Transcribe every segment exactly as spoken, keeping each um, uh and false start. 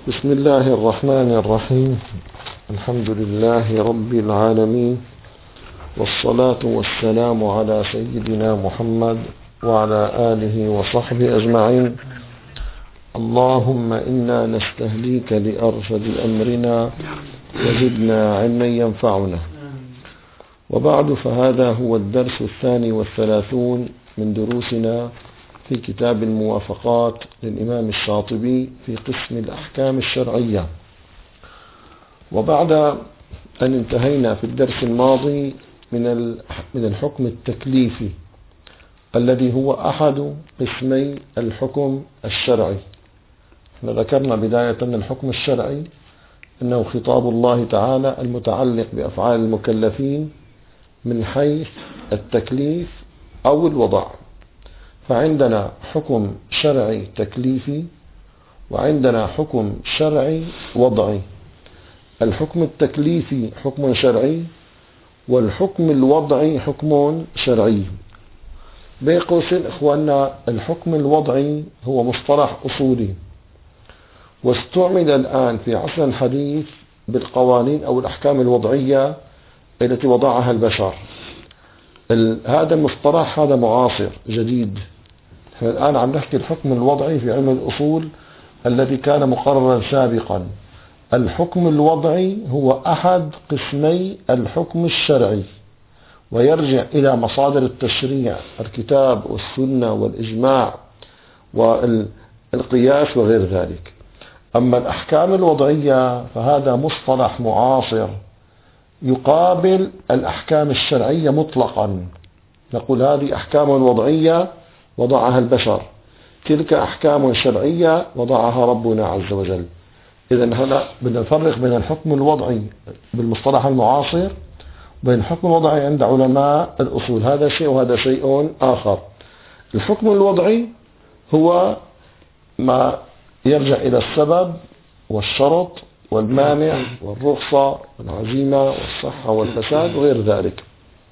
بسم الله الرحمن الرحيم. الحمد لله رب العالمين، والصلاة والسلام على سيدنا محمد وعلى آله وصحبه أجمعين. اللهم إنا نستهديك لأرشد أمرنا وزدنا علما ينفعنا. وبعد، فهذا هو الدرس الثاني والثلاثون من دروسنا في كتاب الموافقات للإمام الشاطبي في قسم الأحكام الشرعية. وبعد أن انتهينا في الدرس الماضي من من الحكم التكليفي الذي هو أحد قسمي الحكم الشرعي، احنا ذكرنا بداية أن الحكم الشرعي أنه خطاب الله تعالى المتعلق بأفعال المكلفين من حيث التكليف أو الوضع. فعندنا حكم شرعي تكليفي وعندنا حكم شرعي وضعي. الحكم التكليفي حكم شرعي والحكم الوضعي حكم شرعي. بين قوسين إخواننا، الحكم الوضعي هو مصطلح أصولي واستعمل الآن في عصر الحديث بالقوانين أو الأحكام الوضعية التي وضعها البشر. هذا المصطلح هذا معاصر جديد. الآن عم نحكي الحكم الوضعي في علم الأصول الذي كان مقررا سابقا. الحكم الوضعي هو أحد قسمي الحكم الشرعي، ويرجع إلى مصادر التشريع، الكتاب والسنة والإجماع والقياس وغير ذلك. أما الأحكام الوضعية فهذا مصطلح معاصر يقابل الأحكام الشرعية مطلقا. نقول هذه أحكام وضعية وضعها البشر، تلك أحكام شرعية وضعها ربنا عز وجل. إذن هنا بدنا نفرق بين الحكم الوضعي بالمصطلح المعاصر وبين الحكم الوضعي عند علماء الأصول. هذا شيء وهذا شيء آخر. الحكم الوضعي هو ما يرجع إلى السبب والشرط والمانع والرخصة والعزيمة والصحة والفساد وغير ذلك.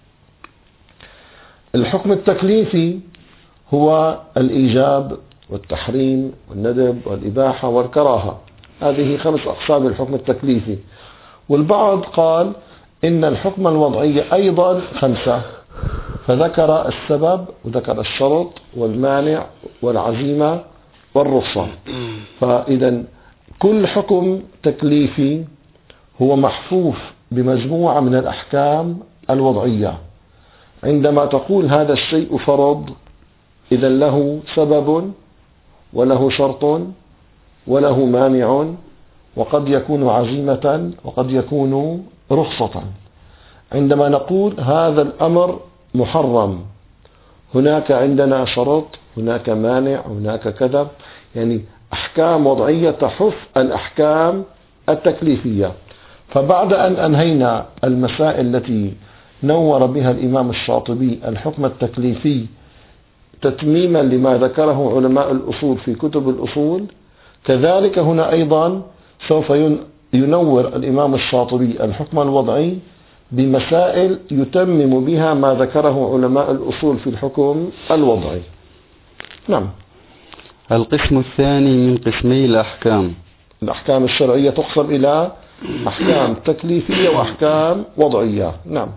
الحكم التكليفي هو الإيجاب والتحريم والندب والإباحة والكراهة. هذه خمس أقسام الحكم التكليفي. والبعض قال إن الحكم الوضعي أيضا خمسة، فذكر السبب وذكر الشرط والمانع والعزيمة والرخصة. فإذا كل حكم تكليفي هو محفوف بمجموعة من الأحكام الوضعية. عندما تقول هذا الشيء فرض، إذا له سبب وله شرط وله مانع، وقد يكون عزيمة وقد يكون رخصة. عندما نقول هذا الأمر محرم، هناك عندنا شرط، هناك مانع، هناك كذا، يعني أحكام وضعية تحف الأحكام التكليفية. فبعد أن أنهينا المسائل التي نور بها الإمام الشاطبي الحكم التكليفي تتميما لما ذكره علماء الأصول في كتب الأصول، كذلك هنا أيضا سوف ينور الإمام الشاطبي الحكم الوضعي بمسائل يتمم بها ما ذكره علماء الأصول في الحكم الوضعي. نعم. القسم الثاني من قسمي الأحكام. الأحكام الشرعية تقسم إلى أحكام تكليفية وأحكام وضعية. نعم.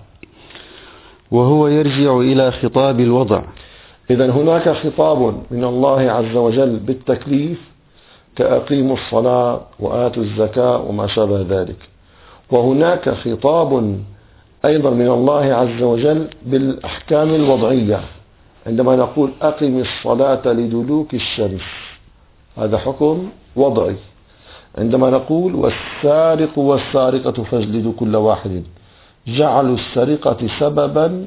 وهو يرجع إلى خطاب الوضع. إذن هناك خطاب من الله عز وجل بالتكليف كأقيموا الصلاة وآتوا الزكاة وما شابه ذلك، وهناك خطاب أيضا من الله عز وجل بالأحكام الوضعية. عندما نقول أقم الصلاة لدلوك الشمس، هذا حكم وضعي. عندما نقول والسارق والسارقة فاجلدوا كل واحد، جعلوا السرقة سببا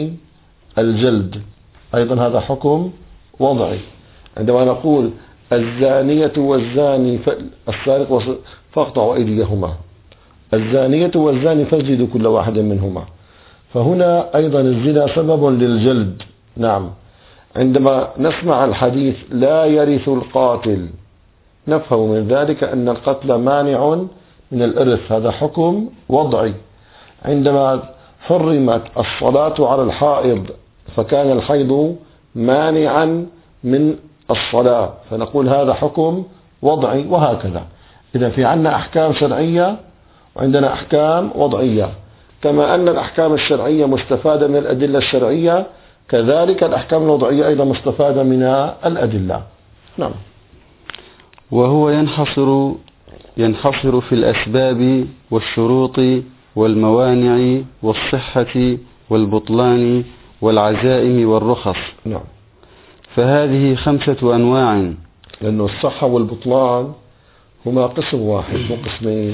للجلد، أيضا هذا حكم وضعي. عندما نقول الزانية والزاني السارق فاقطعوا أيديهما، الزانية والزاني فاجلدوا كل واحد منهما، فهنا أيضا الزنا سبب للجلد. نعم. عندما نسمع الحديث لا يرث القاتل، نفهم من ذلك أن القتل مانع من الإرث، هذا حكم وضعي. عندما حرمت الصلاة على الحائض فكان الحيض مانعا من الصلاة، فنقول هذا حكم وضعي. وهكذا إذا في عندنا أحكام شرعية وعندنا أحكام وضعية، كما أن الأحكام الشرعية مستفادة من الأدلة الشرعية، كذلك الأحكام الوضعية أيضا مستفادة من الأدلة. نعم. وهو ينحصر ينحصر في الأسباب والشروط والموانع والصحة والبطلان والعزائم والرخص. نعم. فهذه خمسة أنواع، لأنه الصحة والبطلان هما قسم واحد مو قسمين،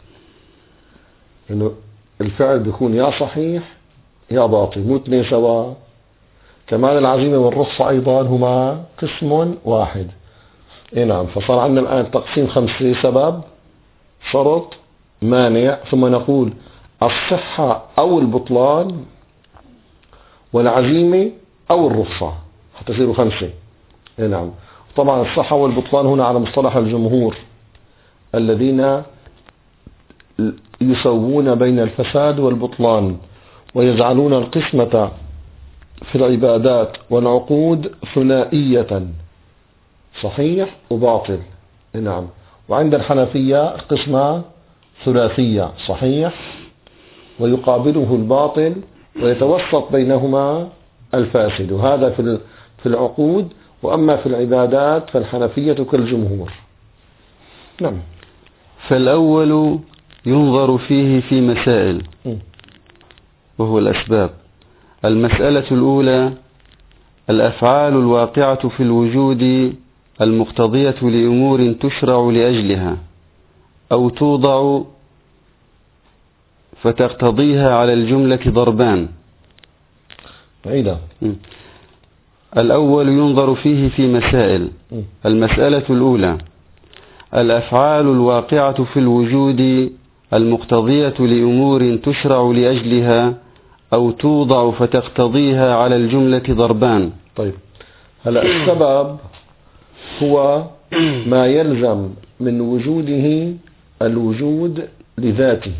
لأنه الفعل بيكون يا صحيح يا باطل، مو اثنين سوا. كمان العزيمة والرخصة أيضا هما قسم واحد. إيه نعم. فصار عندنا الآن تقسيم خمسة: سبب، شرط، مانع، ثم نقول الصحة أو البطلان، والعزيمة أو الرخصة، حتى يصيروا خمسة. إيه نعم. طبعا الصحة والبطلان هنا على مصطلح الجمهور الذين يسوون بين الفساد والبطلان، ويجعلون القسمة في العبادات والعقود ثنائية، صحيح وباطل. نعم. وعند الحنفية القسمة ثلاثية، صحيح ويقابله الباطل، ويتوسط بينهما الفاسد. وهذا في في العقود. وأما في العبادات فالحنفية كالجمهور. نعم. فالأول ينظر فيه في مسائل، وهو الأسباب. المسألة الأولى: الأفعال الواقعة في الوجود المقتضية لأمور تشرع لأجلها أو توضع فتقتضيها على الجملة ضربان. عيدة. الأول ينظر فيه في مسائل. المسألة الأولى: الأفعال الواقعة في الوجود المقتضية لأمور تشرع لأجلها أو توضع فتقتضيها على الجملة ضربان. طيب، هلأ السبب هو ما يلزم من وجوده الوجود لذاته،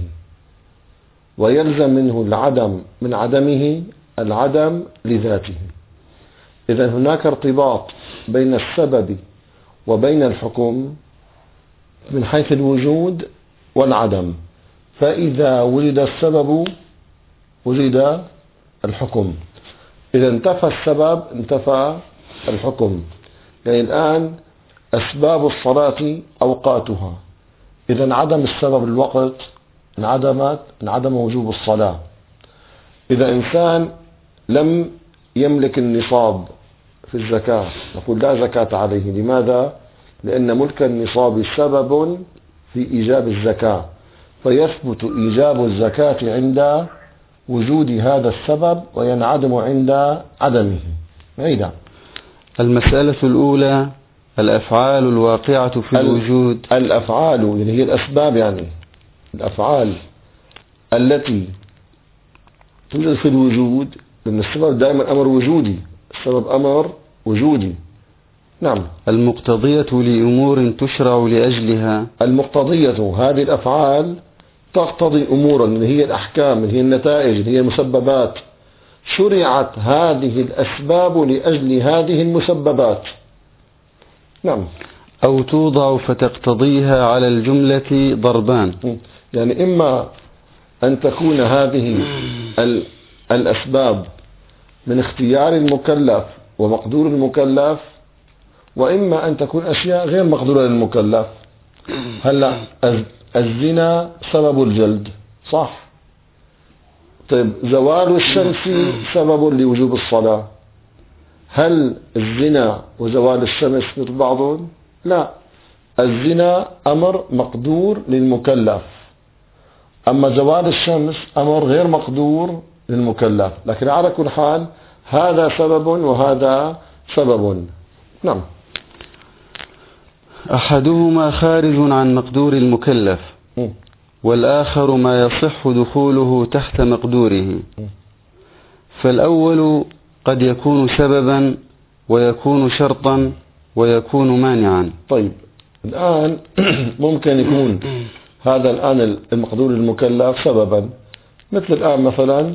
ويلزم منه العدم من عدمه العدم لذاته. إذن هناك ارتباط بين السبب وبين الحكم من حيث الوجود والعدم، فإذا وجد السبب وجد الحكم، إذا انتفى السبب انتفى الحكم. يعني الآن أسباب الصلاة أوقاتها، إذا انعدم السبب الوقت انعدمت انعدم وجوب الصلاة. إذا إنسان لم يملك النصاب في الزكاة نقول لا زكاة عليه. لماذا؟ لأن ملك النصاب سبب في إيجاب الزكاة، فيثبت إيجاب الزكاة عند وجود هذا السبب وينعدم عند عدمه. عيدا. المسألة الأولى: الأفعال الواقعة في الوجود. الأفعال يعني هي الأسباب، يعني الأفعال التي توجد في الوجود، لأن السبب دائما أمر وجودي، السبب أمر وجودي. نعم. المقتضية لأمور تشرع لأجلها. المقتضية هذه الأفعال تقتضي أمورا اللي هي الأحكام، اللي هي النتائج، اللي هي المسببات. شرعت هذه الأسباب لأجل هذه المسببات. نعم. أو توضع فتقتضيها على الجملة ضربان. يعني إما أن تكون هذه الأسباب من اختيار المكلف ومقدور المكلف، وإما أن تكون أشياء غير مقدورة للمكلف. هلا الزنا سبب الجلد، صح؟ طيب زوال الشمس سبب لوجوب الصلاة. هل الزنا وزوال الشمس مثل بعض؟ لا، الزنا أمر مقدور للمكلف، أما زوال الشمس أمر غير مقدور للمكلف. لكن على كل حال هذا سبب وهذا سبب. نعم. أحدهما خارج عن مقدور المكلف، والآخر ما يصح دخوله تحت مقدوره. فالأول قد يكون سببا ويكون شرطا ويكون مانعا. طيب الآن ممكن يكون هذا الآن المقدور المكلف سببا، مثل الآن مثلا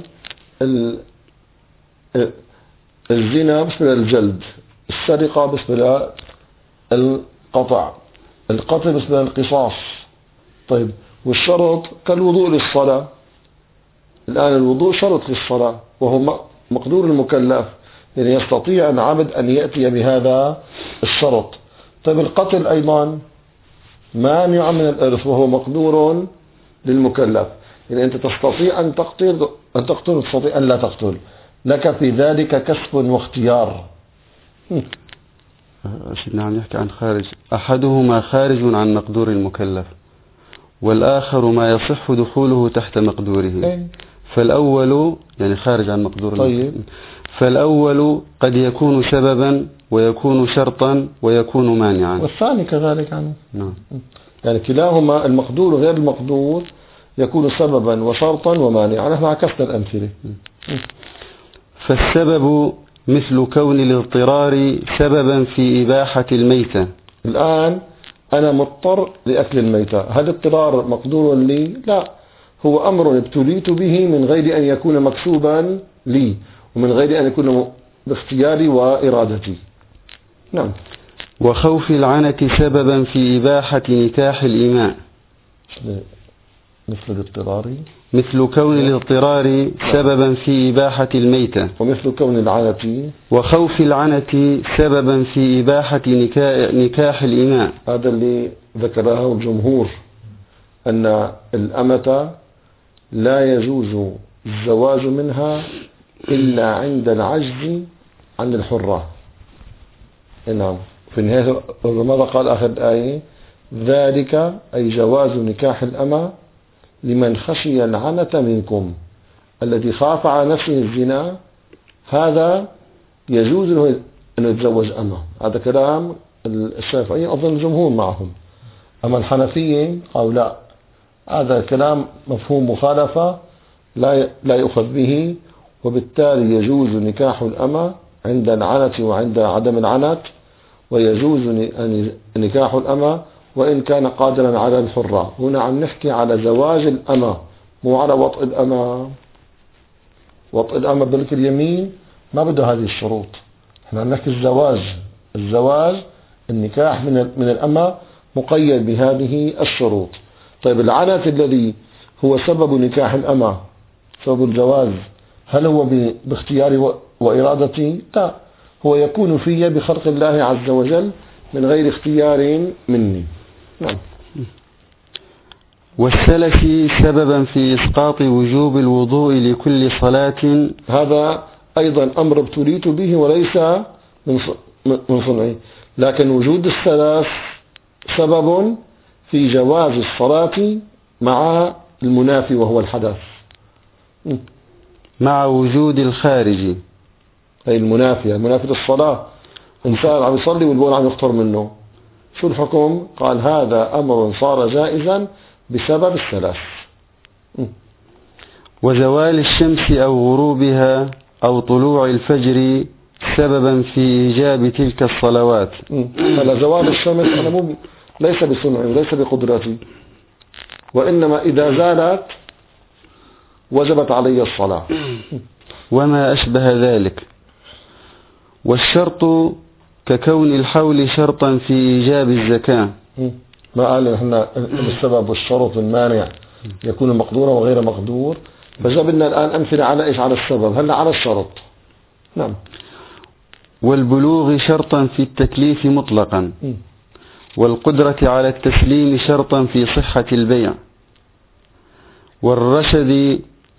الزنا بالنسبة للجلد، السرقة بالنسبة للقطع، القتل مثل القصاص. طيب والشرط كالوضوء للصلاة، الآن الوضوء شرط للصلاة وهو مقدور المكلف، يعني يستطيع العبد أن يأتي بهذا الشرط. طيب القتل أيضا مانع من الإرث وهو مقدور للمكلف، يعني أنت تستطيع أن تقتل أن تقتل تستطيع أن لا تقتل، لك في ذلك كسب واختيار. سيدنا عم يحكي عن خارج، أحدهما خارج عن مقدور المكلف والآخر ما يصح دخوله تحت مقدوره. فالأول يعني خارج عن مقدور طيب. المكلف، فالأول قد يكون سببا ويكون شرطا ويكون مانعا، والثاني كذلك عنه. نعم. يعني كلاهما المقدور وغير المقدور يكون سببا وشرطا ومانعا. نحن عكسنا الأمثلة. فالسبب مثل كون الاضطرار سببا في إباحة الميتة. الآن أنا مضطر لأكل الميتة، هذا اضطرار مقدور لي؟ لا، هو أمر ابتليت به من غير أن يكون مكسوبا لي ومن غير أن يكون باختياري وإرادتي. نعم. وخوف العنة سببا في إباحة نكاح الإماء، مثل الاضطرار مثل كون الاضطرار سببا في إباحة الميتة، ومثل كون العنة وخوف العنة سببا في إباحة نكاح الإماء. هذا اللي ذكره الجمهور، أن الأمة لا يجوز الزواج منها إلا عند العجز عن الحرة. نعم. في النهاية ماذا قال آخر الآية؟ ذلك أي جواز نكاح الأمة لمن خشي العنة منكم، الذي خاف على نفسه الزنا هذا يجوز له أن يتزوج أمة. هذا كلام الشافعي أظن الجمهور معهم. أما الحنفية قالوا لا، هذا كلام مفهوم مخالفة لا لا يؤخذ به، وبالتالي يجوز نكاح الأمة عند العنة وعند عدم العنة، ويجوز نكاح الأمة وإن كان قادرا على الحرة. هنا عم نحكي على زواج الأمة مو على وطء الأمة. وطء الأمة بملك اليمين ما بده هذه الشروط. احنا عم نحكي الزواج، الزواج النكاح من من الأمة مقيد بهذه الشروط. طيب العنة الذي هو سبب نكاح الأمة، سبب الجواز، هل هو باختياري وإرادتي؟ لا، هو يكون في بخلق الله عز وجل من غير اختيار مني. نعم. والسلف سببا في إسقاط وجوب الوضوء لكل صلاة، هذا أيضا أمر ابتليت به وليس من صنعي، لكن وجود السلف سبب في جواز الصلاة مع المنافي وهو الحدث، مع وجود الخارج أي المنافي المنافي للصلاة. إنسان عم يصلي والبول عم يخطر منه، شو الحكم؟ قال هذا أمر صار جائزا بسبب السلف. وزوال الشمس أو غروبها أو طلوع الفجر سببا في إيجاب تلك الصلوات. هلا زوال الشمس أنا مو ليس بصنعي وليس بقدرتي، وإنما إذا زالت وجبت علي الصلاة وما أشبه ذلك. والشرط ككون الحول شرطا في إيجاب الزكاة. ما قال احنا السبب والشرط المانع يكون مقدورا وغير مقدور، فجاب لنا الآن أمثلة على إيش؟ على السبب، هلا على الشرط. نعم. والبلوغ شرطا في التكليف مطلقا، والقدرة على التسليم شرطا في صحة البيع، والرشد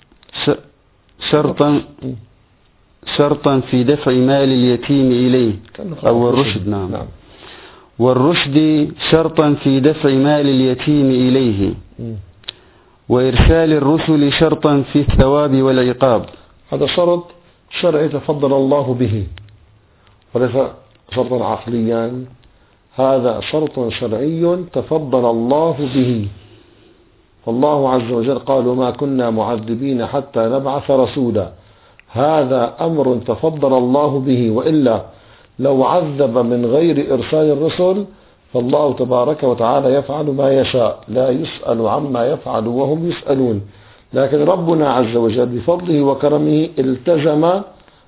شرطا شرطا في دفع مال اليتيم إليه أو الرشد. نعم. نعم. والرشد شرطا في دفع مال اليتيم إليه، وإرسال الرسل شرطا في الثواب والعقاب. هذا شرط شرعي تفضل الله به وليس شرطا عقليا، هذا شرط شرعي تفضل الله به. فالله عز وجل قال وما كنا معذبين حتى نبعث رسولا، هذا أمر تفضل الله به، وإلا لو عذب من غير إرسال الرسل فالله تبارك وتعالى يفعل ما يشاء، لا يسأل عما يفعل وهم يسألون. لكن ربنا عز وجل بفضله وكرمه التزم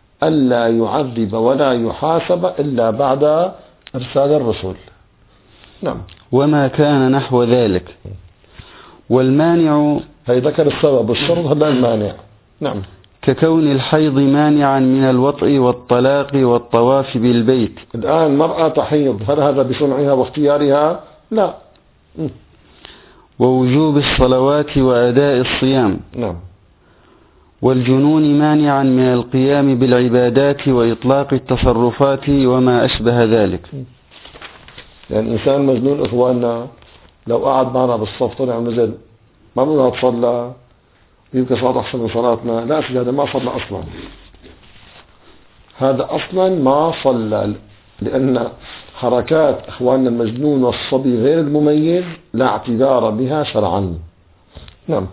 ألا يعذب ولا يحاسب إلا بعد إرسال الرسل. نعم. وما كان نحو ذلك. والمانع هي ذكر السبب الشرط هذا المانع. نعم. ككون الحيض مانعا من الوطء والطلاق والطواف بالبيت. الآن مرأة تحيض، هل هذا بصنعها واختيارها؟ لا. م. ووجوب الصلوات وأداء الصيام. نعم. والجنون مانعا من القيام بالعبادات وإطلاق التصرفات وما أشبه ذلك. يعني إنسان مجنون إخواننا لو قعد معنا بالصف طلع ونزل ما بدنا تصلى يمكن صلاة أحسن من صلاتنا، لا سيدي هذا ما صلى أصلا، هذا أصلا ما صلى، لأن حركات إخواننا المجنون والصبي غير المميز لا اعتبار بها شرعا. نعم.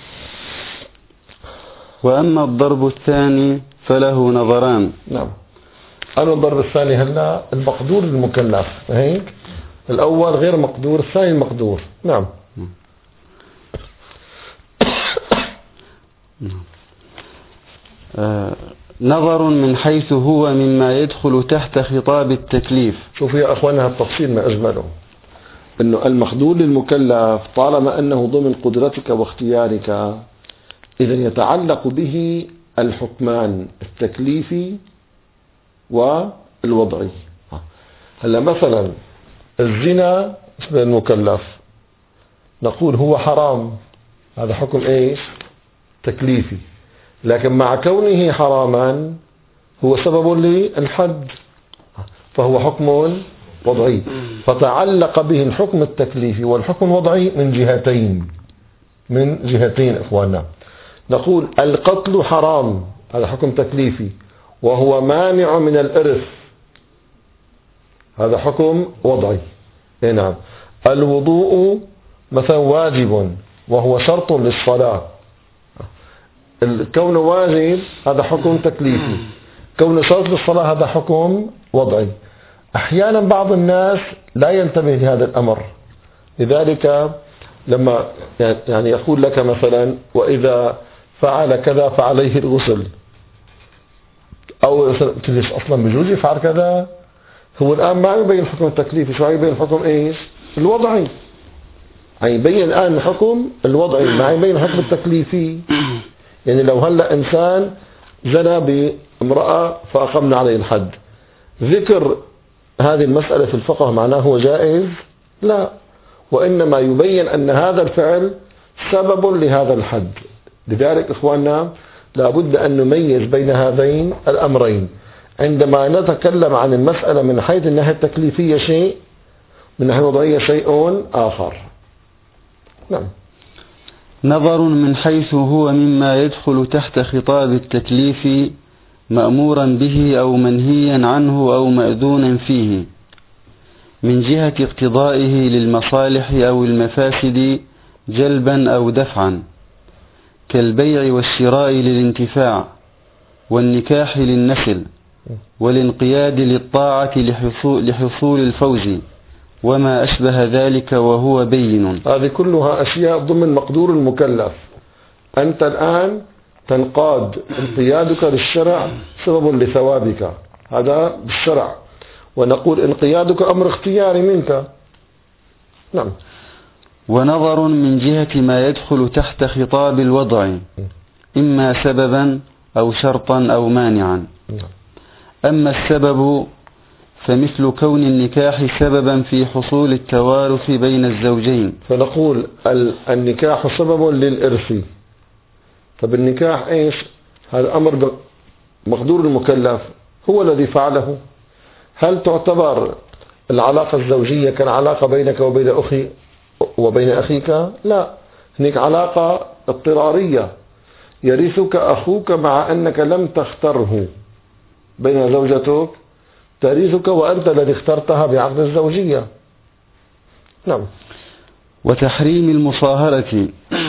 وأما الضرب الثاني فله نظران. نعم. أنا الضرب الثاني هلا المقدور المكلف، هيك الأول غير مقدور، الثاني المقدور. نعم. آه نظر من حيث هو مما يدخل تحت خطاب التكليف. شوف يا أخوانا التفصيل ما أجمله، أنه المقدور للمكلف طالما أنه ضمن قدرتك واختيارك إذا يتعلق به الحكمان التكليفي والوضعي. هلا مثلا الزنا بالنسبة للمكلف نقول هو حرام، هذا حكم ايش؟ تكليفي، لكن مع كونه حراما هو سبب للحد فهو حكم وضعي، فتعلق به الحكم التكليفي والحكم الوضعي من جهتين من جهتين إخواننا. نقول القتل حرام، هذا حكم تكليفي وهو مانع من الإرث، هذا حكم وضعي. نعم. الوضوء مثلا واجب وهو شرط للصلاة، كونه واجب هذا حكم تكليفي، كونه شرط للصلاة هذا حكم وضعي. أحيانا بعض الناس لا ينتبه لهذا الأمر، لذلك لما يعني يقول لك مثلا وإذا فعل كذا فعليه الغسل، أو تجلس أصلا بجوز يفعل كذا، هو الآن ما يبين الحكم التكليفي، شو يبين الحكم إيش؟ الوضعي. يبين الآن الحكم الوضعي ما يبين الحكم التكليفي. يعني لو هلا إنسان زنى بامرأة فأقمنا عليه الحد، ذكر هذه المسألة في الفقه معناه هو جائز؟ لا، وإنما يبين أن هذا الفعل سبب لهذا الحد. لذلك إخواننا لابد أن نميز بين هذين الأمرين، عندما نتكلم عن المسألة من حيث الناحية التكليفية شيء، من الناحية الوضعية شيء آخر. نعم. نظر من حيث هو مما يدخل تحت خطاب التكليف مأمورا به أو منهيا عنه أو مأذونا فيه من جهة اقتضائه للمصالح أو المفاسد جلبا أو دفعا، كالبيع والشراء للانتفاع، والنكاح للنسل، والانقياد للطاعة لحصول, لحصول الفوز وما أشبه ذلك وهو بين. هذه كلها أشياء ضمن مقدور المكلف. أنت الآن تنقاد، انقيادك للشرع سبب لثوابك، هذا بالشرع، ونقول انقيادك أمر اختياري منك. نعم. ونظر من جهة ما يدخل تحت خطاب الوضع، إما سببا أو شرطا أو مانعا. أما السبب فمثل كون النكاح سببا في حصول التوارث بين الزوجين، فنقول النكاح سبب للإرث، فبالنكاح إيش؟ هذا أمر مقدور المكلف هو الذي فعله. هل تعتبر العلاقة الزوجية كالعلاقة بينك وبين أخي وبين أخيك؟ لا، هناك علاقة اضطرارية، يرثك أخوك مع أنك لم تختره، بين زوجتك ترثك وأنت الذي اخترتها بعقد الزوجية. نعم. وتحريم المصاهرة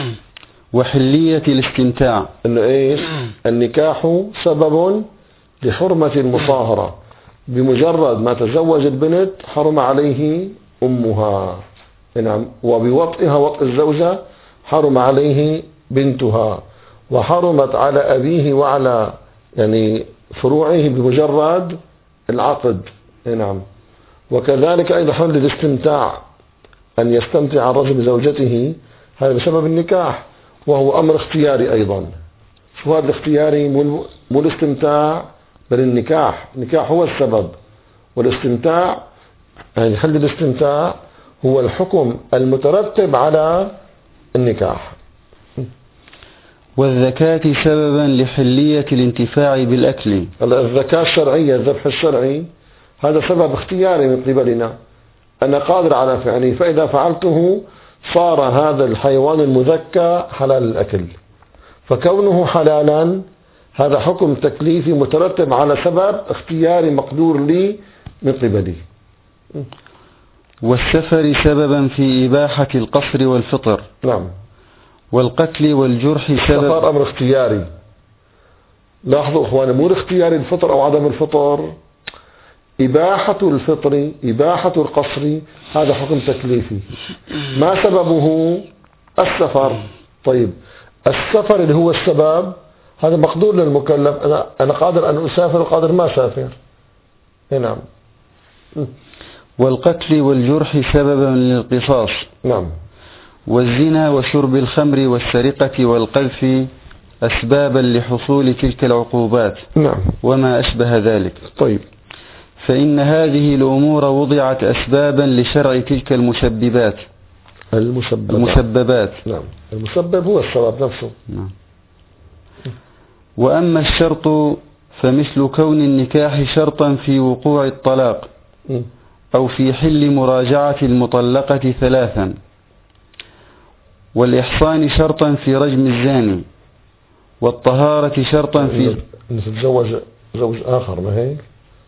وحلية الاستمتاع، إنه إيش؟ النكاح سبب لحرمة المصاهرة، بمجرد ما تزوج البنت حرم عليه أمها. نعم. وبوطئها وطئ الزوجة حرم عليه بنتها، وحرمت على أبيه وعلى يعني فروعه بمجرد العقد. نعم. وكذلك أيضا حل الاستمتاع، أن يستمتع الرجل بزوجته، هذا بسبب النكاح، وهو أمر اختياري أيضا. شو هذا الاختياري؟ مو الاستمتاع بل النكاح. النكاح هو السبب، والاستمتاع يعني حل الاستمتاع هو الحكم المترتب على النكاح. والذكاة سببا لحلية الانتفاع بالأكل. الذكاة الشرعية، الذبح الشرعي، هذا سبب اختياري من قبلنا، أنا قادر على فعله، فإذا فعلته صار هذا الحيوان المذكى حلال الأكل. فكونه حلالا هذا حكم تكليفي مترتب على سبب اختياري مقدور لي من قبلي. والسفر سببا في إباحة القصر والفطر. نعم. والقتل والجرح سبب. السفر أمر اختياري. لاحظوا إخواني، مو الاختياري الفطر أو عدم الفطر، إباحة الفطر، إباحة القصر، هذا حكم تكليفي. ما سببه؟ السفر. طيب السفر اللي هو السبب هذا مقدور للمكلف، أنا, أنا قادر أن أسافر وقادر ما أسافر. نعم. والقتل والجرح سببا للقصاص. نعم. والزنا وشرب الخمر والسرقة والقذف أسبابا لحصول تلك العقوبات. نعم. وما أشبه ذلك. طيب. فإن هذه الأمور وضعت أسبابا لشرع تلك المسببات. المسببات. المسببات. نعم. المسبب هو السبب نفسه. نعم. وأما الشرط فمثل كون النكاح شرطا في وقوع الطلاق، أو في حل مراجعة المطلقة ثلاثا، والإحصان شرطا في رجم الزاني، والطهارة شرطا في أن تتزوج زوج آخر، ما هيك؟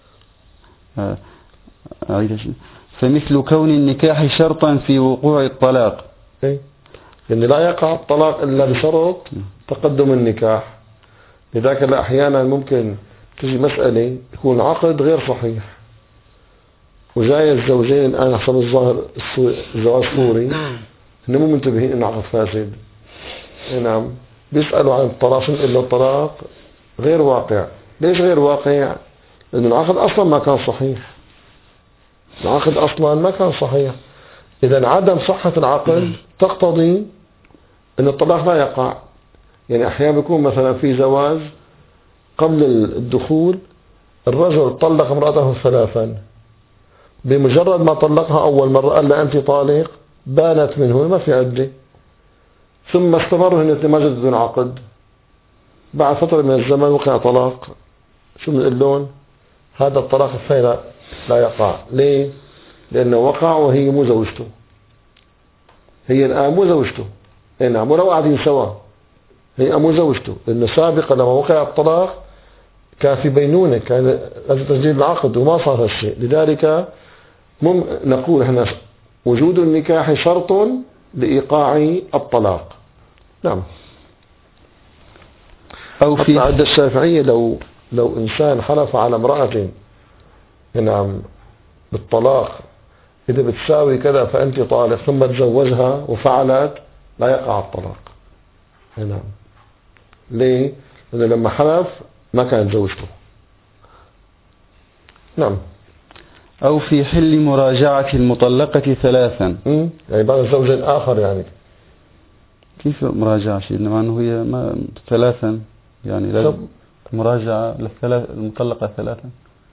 فمثل كون النكاح شرطا في وقوع الطلاق، إيه؟ يعني لا يقع الطلاق إلا بشرط تقدم النكاح. لذلك أحيانا ممكن تجي مسألة يكون عقد غير صحيح، وجاي الزوجين الآن حسب الظاهر الزواج صوري إنهم مو منتبهين إنه عقد فاسد. نعم. بيسألوا عن الطلاق إلا الطلاق غير واقع. ليش غير واقع؟ لأن العقد أصلا ما كان صحيح. العقد أصلا ما كان صحيح. إذا عدم صحة العقد تقتضي أن الطلاق لا يقع. يعني أحيانا بيكون مثلا في زواج قبل الدخول الرجل طلق امرأته ثلاثا، بمجرد ما طلقها أول مرة قال لها أنت طالق، بانت منه ما في عدة، ثم استمروا هن ما جددوا العقد، بعد فترة من الزمن وقع طلاق. شو من اللون؟ هذا الطلاق الثاني لا, لا يقع. ليه؟ لأنه وقع وهي مو زوجته، هي الآن مو زوجته. نعم. ولو قاعدين سوا هي مو زوجته، لأنه سابقا لما وقع الطلاق كان في بينونة، كان لازم تسجيل العقد وما صار هالشيء. لذلك مم نقول احنا وجود النكاح شرط لإيقاع الطلاق. نعم. أو في عند الشافعية لو لو إنسان حلف على امرأة نعم بالطلاق، إذا بتساوي كذا فأنت طالق، ثم تزوجها وفعلت، لا يقع الطلاق. نعم. ليه؟ لأنه لما حلف ما كانت زوجته. نعم. أو في حل مراجعة المطلقة ثلاثا، يعني بعد الزوج الآخر. يعني كيف مراجعة شيء؟ إنما أنه هي ما ثلاثا، يعني لازم مراجعة للثلاث المطلقة ثلاثا.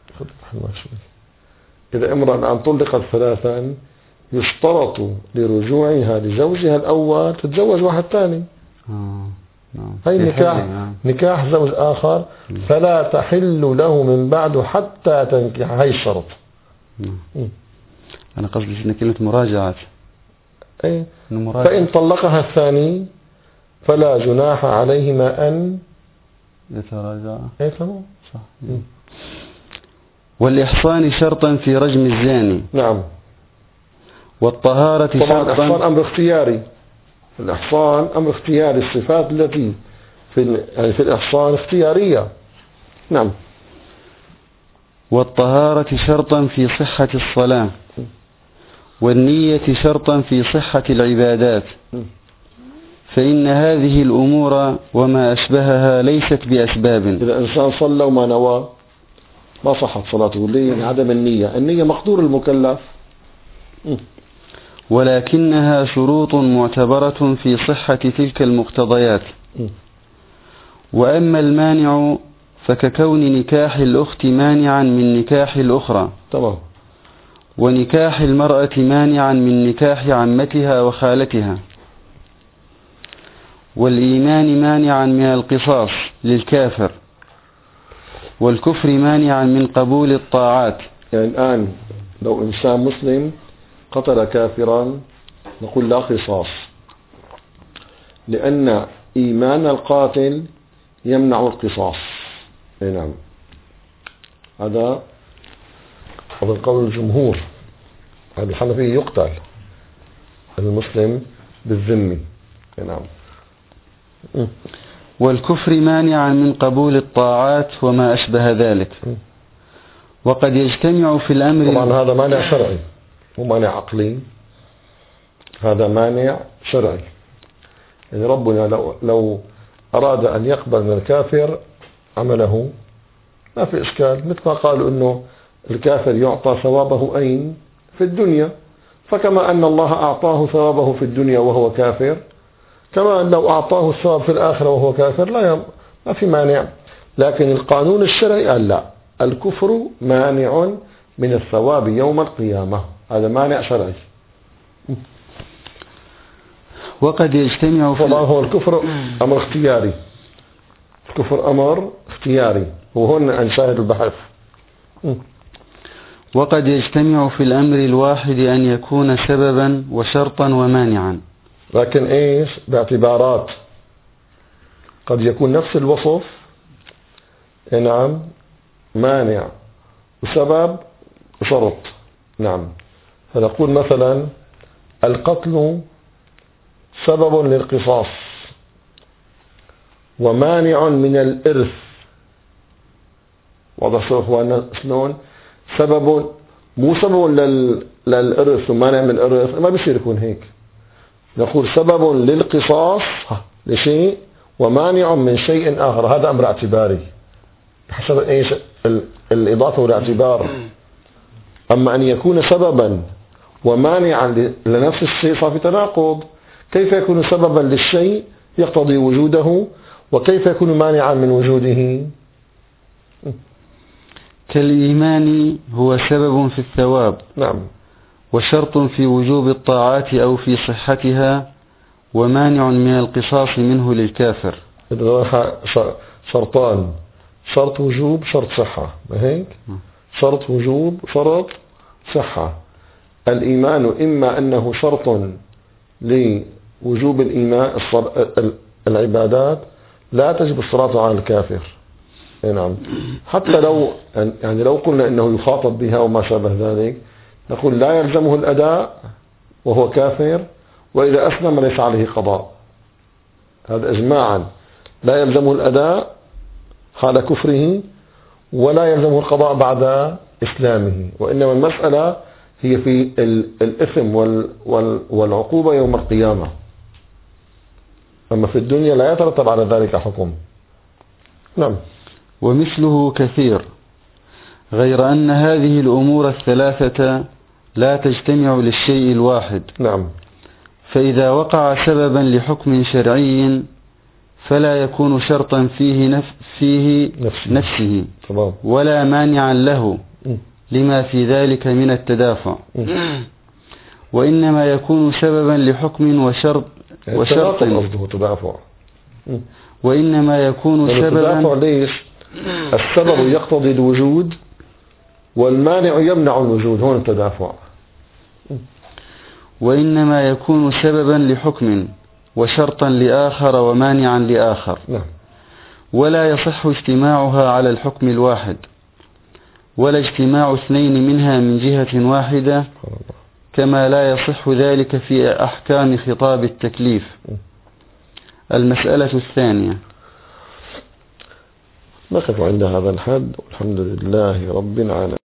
إذا امرأة الآن طلقت ثلاثا يشترط لرجوعها لزوجها الأول تتزوج واحد ثاني. آه. نعم. هي نكاح نعم. نكاح زوج آخر م. فلا تحل له من بعد حتى تنكح. هاي الشرط. نعم. أنا قصدي إن كلمة مراجعة. أي. فإن طلقها الثاني فلا جناح عليهما أن يتراجعا. أي تمام صح. م. والإحصان شرطا في رجم الزاني. نعم. والطهارة طبعا شرطا. الإحصان أمر اختياري. الإحصان أمر اختياري. الصفات التي في يعني في الإحصان اختيارية. نعم. والطهارة شرطا في صحة الصلاة، والنية شرطا في صحة العبادات، فإن هذه الأمور وما أشبهها ليست بأسباب. إذا إنسان صلى وما نوى ما صحت صلاته. ليه؟ عدم النية. النية مقدور المكلف. ولكنها شروط معتبرة في صحة تلك المقتضيات. وأما المانع فككون نكاح الأخت مانعا من نكاح الأخرى، تمام، ونكاح المرأة مانعا من نكاح عمتها وخالتها، والإيمان مانعا من القصاص للكافر، والكفر مانعا من قبول الطاعات. يعني الآن لو إنسان مسلم قتل كافرا نقول لا قصاص، لأن إيمان القاتل يمنع القصاص. نعم، هذا هذا قول الجمهور. هذا الحنفي يقتل المسلم بالذمة. نعم. والكفر مانعا من قبول الطاعات وما أشبه ذلك. وقد يجتمع في الأمر. طبعا هذا مانع شرعي مو مانع عقلي، هذا مانع شرعي. يعني ربنا لو, لو أراد أن يقبل من الكافر عمله ما في إشكال، مثل ما قالوا أنه الكافر يعطى ثوابه أين؟ في الدنيا، فكما أن الله أعطاه ثوابه في الدنيا وهو كافر، كما أن لو أعطاه الثواب في الآخرة وهو كافر لا يم... ما في مانع. لكن القانون الشرعي قال لا، الكفر مانع من الثواب يوم القيامة، هذا مانع شرعي. وقد يجتمع في طبعا هو الكفر أمر اختياري، الكفر أمر اختياري، وهون نشاهد البحث. وقد يجتمع في الأمر الواحد أن يكون سببا وشرطا ومانعا، لكن إيش؟ باعتبارات. قد يكون نفس الوصف نعم مانع وسبب وشرط. نعم، فنقول مثلا القتل سبب للقصاص ومانع من الإرث. واضح أخوانا شلون؟ سبب مو سبب لل... للإرث ومانع من الإرث، ما بيصير يكون هيك. نقول سبب للقصاص لشيء ومانع من شيء آخر، هذا أمر اعتباري حسب إيش الإضافة والاعتبار. أما أن يكون سببا ومانعا لنفس الشيء صار في تناقض. كيف يكون سببا للشيء يقتضي وجوده، وكيف يكون مانعا من وجوده؟ كالإيمان هو سبب في الثواب، نعم، وشرط في وجوب الطاعات أو في صحتها، ومانع من القصاص منه للكافر. شرطان، شرط وجوب شرط صحة، ما هيك؟ شرط وجوب شرط صحة. الإيمان إما أنه شرط لوجوب الإيمان العبادات لا تجب الصلاة على الكافر. نعم، حتى لو يعني لو قلنا إنه يخاطب بها وما شابه ذلك نقول لا يلزمه الأداء وهو كافر، وإذا أسلم ليس عليه قضاء، هذا إجماعا. لا يلزمه الأداء حال كفره، ولا يلزمه القضاء بعد إسلامه، وإنما المسألة هي في الإثم والعقوبة يوم القيامة. أما في الدنيا لا يترتب على ذلك حكم. نعم. ومثله كثير، غير أن هذه الأمور الثلاثة لا تجتمع للشيء الواحد. نعم. فإذا وقع سببا لحكم شرعي فلا يكون شرطا فيه, نف فيه نفسه, نفسه ولا مانعا له لما في ذلك من التدافع، وإنما يكون سببا لحكم وشرط وشرط تدافع. وإنما يكون سببا. ليش؟ السبب يقتضي الوجود والمانع يمنع الوجود، هون التدافع. وإنما يكون سببا لحكم وشرطا لآخر ومانعا لآخر. نعم. ولا يصح اجتماعها على الحكم الواحد، ولا اجتماع اثنين منها من جهة واحدة، كما لا يصح ذلك في أحكام خطاب التكليف. المسألة الثانية. نقف عند هذا الحد، والحمد لله رب العالمين.